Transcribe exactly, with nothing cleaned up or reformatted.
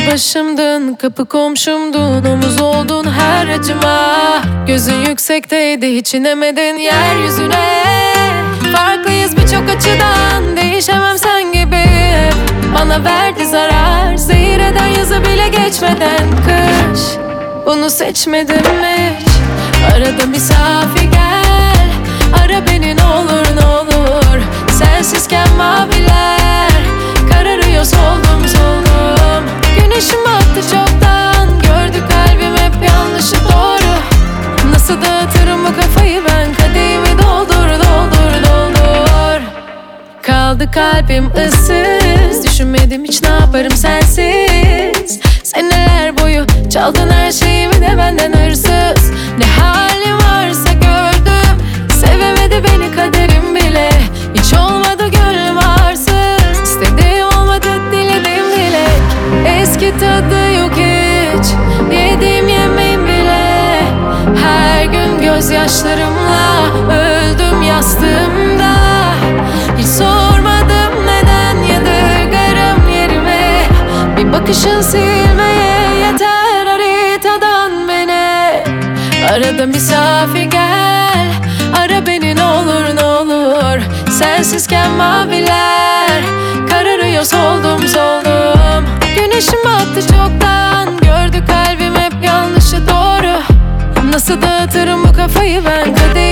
başımdın, kapı komşumdun, omuz oldun her acıma. Gözün yüksekteydi, hiç inemedin yeryüzüne. Farklıyız birçok açıdan, değişemem sen gibi. Bana verdi zarar, zehir eden yazı bile geçmeden kış. Bunu seçmedim hiç. Arada misafir gel, ara beni ne olur ne olur. Sensizken maviler kararıyor, soldum soldum. Güneşim battı çoktan, gördü kalbim hep yanlışı doğru. Nasıl dağıtırım bu kafayı ben, kadehimi doldur doldur doldur. Kaldı kalbim ıssız, düşünmedim hiç ne yaparım sensiz. Seneler boyu çaldın her şeyimi de benden hırsız. Ne halim varsa gördüm, sevemedi beni kaderim bile. Hiç olmadı gönlüm arsız, istediğim olmadı dilediğim dilek. Eski tadı yok hiç, yediğim yemeğim bile. Her gün gözyaşlarımla öldüm yastığımda. Hiç sormadım neden yadırgarım yerime. Bir bakışın silmeye yeter haritadan beni. Arada misafir gel, ara beni ne olur ne olur. Sensizken maviler kararıyor, soldum soldum. Güneşim battı çoktan, gördü kalbim hep yanlışı doğru. Nasıl dağıtırım bu kafayı ben, kadehim